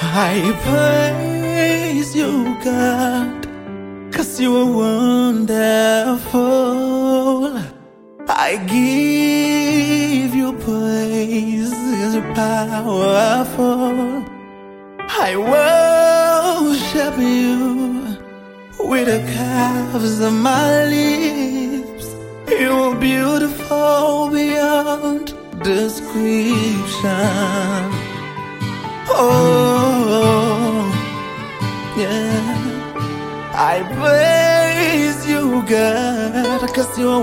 I praise you, God, 'cause you are wonderful. I give you praise 'cause you're powerful. I worship you with the calves of my lips. You are beautiful beyond description. Oh, yeah. I praise you, God, 'cause you're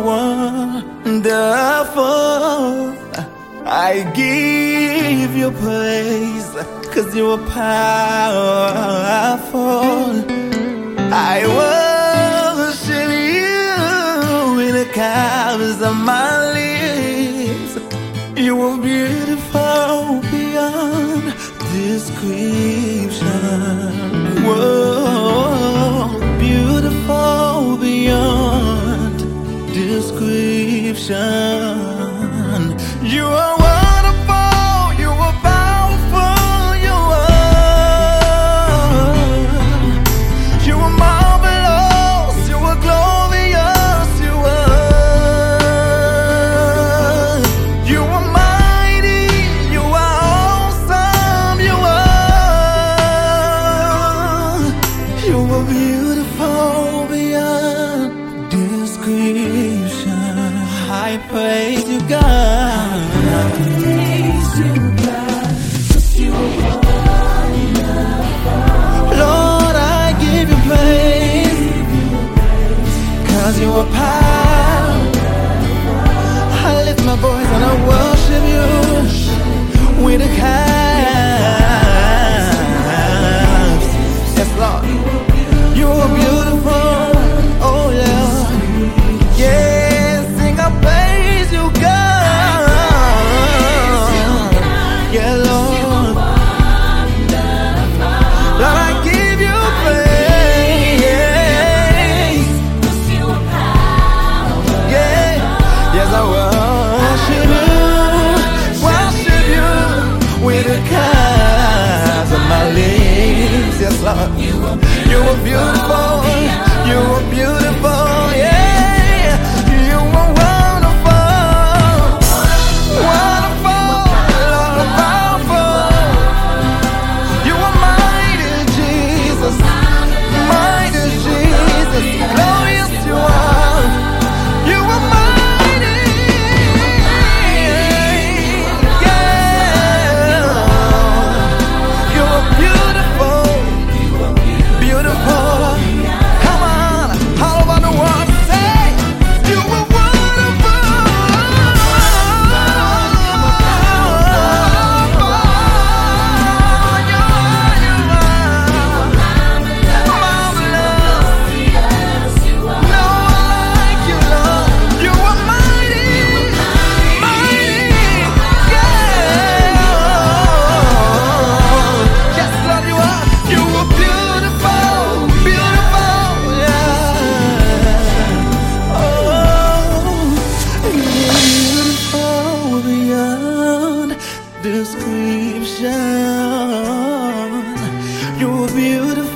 wonderful. I give you praise 'cause you are powerful. I worship you with the calves of my lips. You are beautiful beyond description. Whoa, beautiful beyond description. You are wonderful, you are powerful, you are marvelous, you are glorious, you are mighty, you are awesome, you are beautiful beyond description. I praise you, God. I praise you, God, 'cause you are wonderful. Lord, I give you praise 'cause you are powerful. I lift my voice and I worship you with the calves. Yes, Lord. You are beautiful. Oh, yeah. Yeah, sing I praise you, God. Yeah, Lord. Lord, I give you praise. Yeah, yes, I worship you with the calves of my lips. Yes, Lord. You are beautiful. You are beautiful. Yeah, you are wonderful. Wonderful, Lord, powerful. You are mighty, Jesus. Mighty, Jesus. Glorious you are. You are mighty. Yeah. You are beautiful. Beautiful. Come on. All over the world say, you are wonderful. Description. You're beautiful.